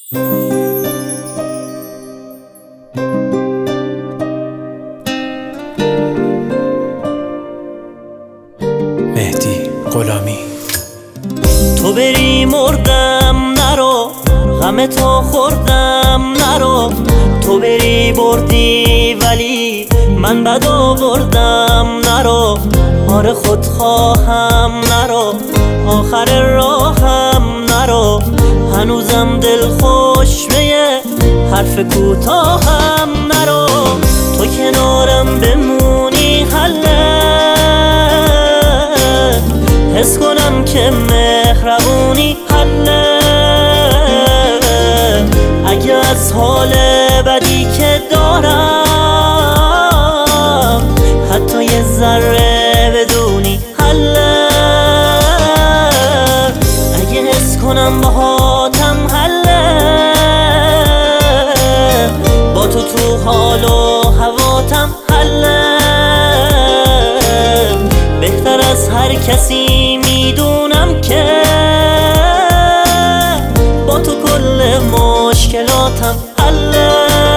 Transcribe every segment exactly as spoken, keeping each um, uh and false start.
مهدی غلامی. تو بری مردم نرو، غم تو خوردم نرو. تو بری بردی ولی من بد آوردم نرو. آره خود خواهم نرو، آخر راهم نرو. هنوزم دل خوشمه حرف کوتاهم نرو. تو کنارم بمونی حله، حس کنم که مهربونی حله. اگه از حال بدی که دارم حتی یه ذره بدونی حله. اگه حس کنم باهاتم حله، با تو تو حال و هواتم حله. بهتر از هر کسی میدونم که با تو کل مشکلاتم حله.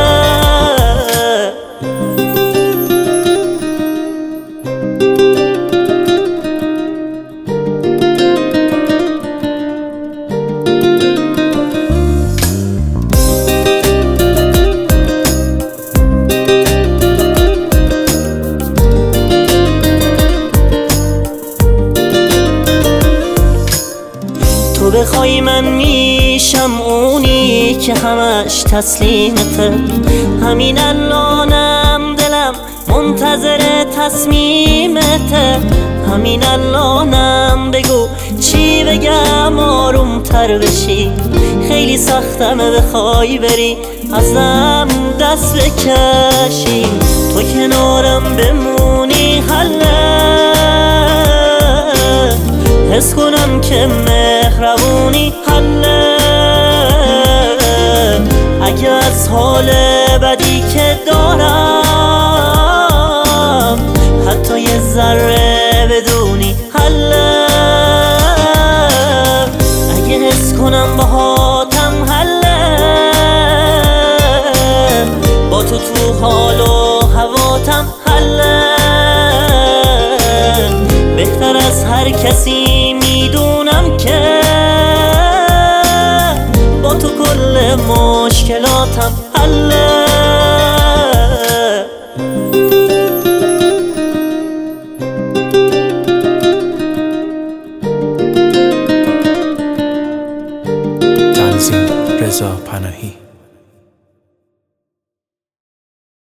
تو بخوای من میشم اونی که همش تسلیمته. همین الانم دلم منتظر تصمیمته. همین الانم بگو چی بگم آروم تر بشی. خیلی سختمه بخوای بری ازم دست بکشی. تو کنارم بمونی حله، حس کنم که مهربونی حله. اگه از حال بدی که دارم حتی یه ذره بدونی حله. اگه حس کنم باهاتم حله، با تو تو حال و هواتم حله. بهتر از هر کسی میدونم که با تو کل مشکلاتم حله. تنظیم رضا پناهی.